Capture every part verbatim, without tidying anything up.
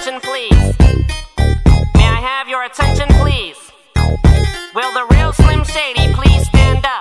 attention, please? May I have your attention, please? Will the real Slim Shady please stand up?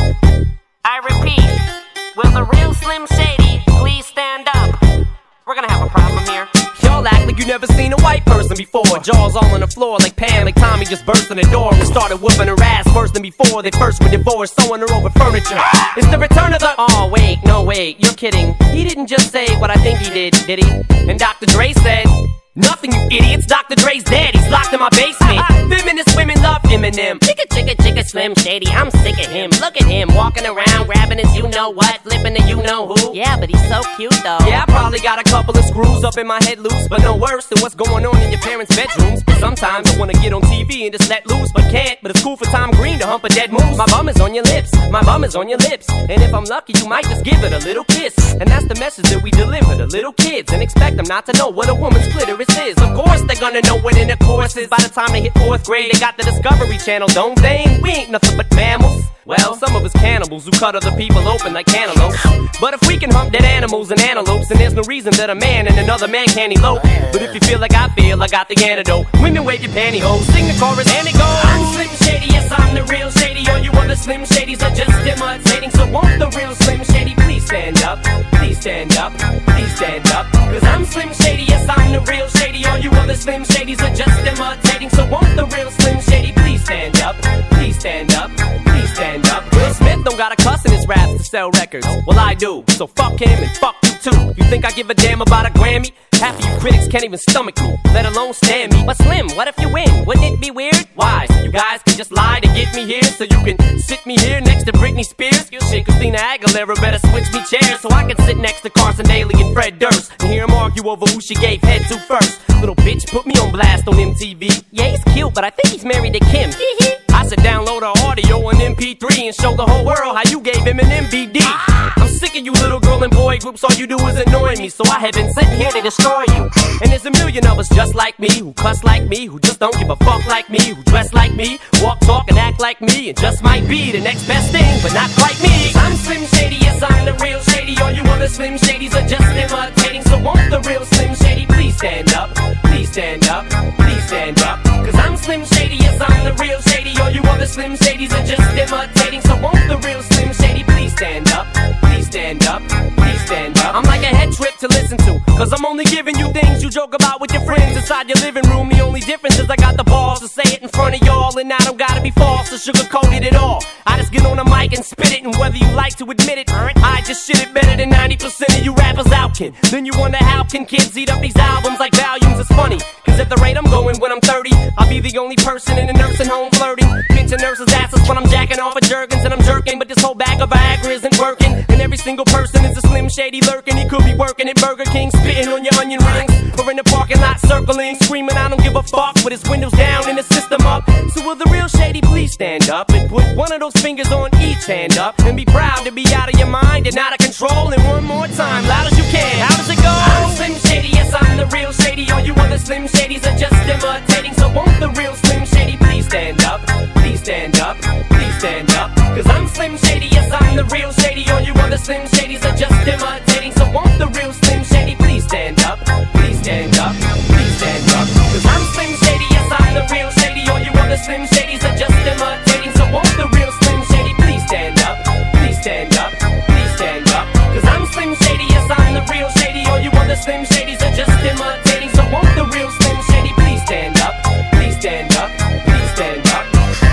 I repeat, will the real Slim Shady please stand up? We're gonna have a problem here. Y'all act like you never seen a white person before. Jaws all on the floor like Pam, like Tommy just burst in the door and started whooping her ass worse than before. They first were divorced, sewing her over furniture. It's the return of the... Oh, wait, no, wait, you're kidding. He didn't just say what I think he did, did he? And Doctor Dre said... Nothing, you idiots. Doctor Dre's dead. He's locked in my basement. Feminist women love Eminem. Chicka, chicka, chicka, Slim Shady. I'm sick of him. Look at him walking around, grabbing his you-know-what, flipping the you-know-who. Yeah, but he's so cute, though. Yeah, I probably got a couple of screws up in my head loose, but no worse than what's going on in your parents' bedrooms. Sometimes I wanna get on T V and just let loose, but can't. But it's cool for Tom Green to hump a dead moose. My bum is on your lips. My bum is on your lips. And if I'm lucky, you might just give it a little kiss. And that's the message that we deliver to little kids, and expect them not to know what a woman's clitoris is. Of course they're gonna know what intercourse is. By the time they hit fourth grade, they got the Discovery Channel, don't they? We ain't nothing but mammals. Well, some of us cannibals who cut other people open like cantaloupes. But if we can hump dead animals and antelopes, then there's no reason that a man and another man can't elope. But if you feel like I feel, I got the antidote. Women wave your pantyhose, sing the chorus and it goes. I'm Slim Shady, yes I'm the real Shady. All you other Slim Shadys are just imitating. So won't the real Slim Shady please stand up? Please stand up, please stand up. Cause I'm Slim Shady, yes I'm the real Shady. All you other Slim Shadys are just imitating. So won't the real Slim Shady please stand up? Please stand up, please stand up. Will Smith don't got a cuss in his raps to sell records. Well, I do, so fuck him and fuck you too. You think I give a damn about a Grammy? Half of you critics can't even stomach me, let alone stand me. But Slim, what if you win? Wouldn't it be weird? Why? So you guys can just lie to get me here, so you can sit me here next to Britney Spears? You shit, Christina Aguilera better switch me chairs, so I can sit next to Carson Daly and Fred Durst and hear them argue over who she gave head to first. Little bitch put me on blast on M T V. Yeah, he's cute, but I think he's married to Kim. I said download our audio on M P three and show the whole world how you gave him an M V D. I'm sick of you little girl and boy groups, all you do is annoy me, so I have been sitting here to destroy you. And there's a million of us just like me, who cuss like me, who just don't give a fuck like me, who dress like me, walk, talk, and act like me, and just might be the next best thing, but not quite me. I'm Slim Shady, yes I'm the real Shady. All you other Slim Shadys are just imitating. So won't the real Slim Shady please stand up? Please stand up, please stand up. Cause I'm Slim Shady, yes I'm the real Shady. All you other Slim Shadys are just imitating. So won't the real Slim Shady please stand up? Please stand up, please stand up. I'm like a head trip to listen to, cause I'm only giving you things you joke about with your friends inside your living room. The only difference is I got the balls to say it in front of y'all, and I don't gotta be false or sugarcoat it at all. I just get on the mic and spit it, and whether you like to admit it, I just shit it better than ninety percent of you rappers out, kid. Then you wonder how can kids eat up these albums like volumes. It's funny, cause at the rate I'm going when I'm thirty, I'll be the only person in a nursing home flirting, pinching nurses' asses when I'm jacking off at Jergens and I'm jerking. But this whole bag of Viagra isn't working, and every single person is a Slim Shady lurking. He could be working at Burger King, spitting on your onion rings, or in the parking lot circling, screaming I don't give a fuck, with his windows down and his system up. So will the real Shady please stand up and put one of those fingers on each hand up, and be proud to be out of your mind and out of control. And one more time, loud as you can, how does it go? I'm Slim Shady, yes I'm the real Shady. All you other Slim Shadys are just imitating. So won't the real Slim Shady please stand up? Please stand up, please stand up. Cause I'm Slim Shady, yes I'm the real Shady. All you other Slim Shadys are just imitating. So won't the real Slim Shady please stand up? Please stand up, please stand up. Cause I'm Slim Shady, yes I'm the real Shady. All you other Slim Shadys are just imitating. So won't the real Slim Shady please stand up? Please stand up, please stand up. Cause I'm Slim Shady, yes I'm the real Shady. All you other Slim Shadys are just imitating. So won't the real Slim Shady please stand up? Please stand up, please stand up.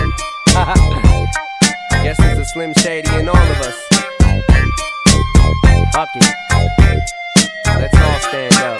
Guess there's a Slim Shady in all of us. Fuck it. Let's all stand up.